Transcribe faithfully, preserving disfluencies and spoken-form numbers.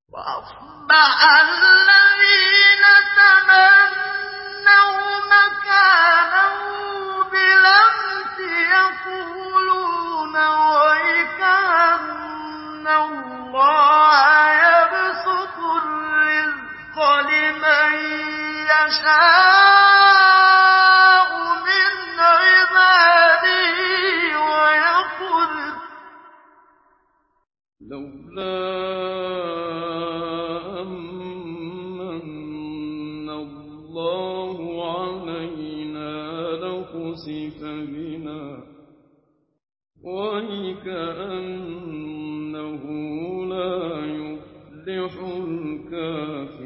وَأَصْبَحَ الَّذِينَ تَمَنَّوْا مَكَانَهُ بِالْأَمْسِ يَقُولُونَ وَيْكَ أَنَّ اللَّهَ يَبْسُطُ الرِّزْقَ لِمَن يَشَاءُ مِنْ عِبَادِهِ وَيَقْدِرُ ۖ لَوْلَا أَن مَّنَّ اللَّهُ عَلَيْنَا لَخُسِفَ بِنَا وَيْكَأَنَّهُ لَا يُفْلِحُ الْكَافِرُونَ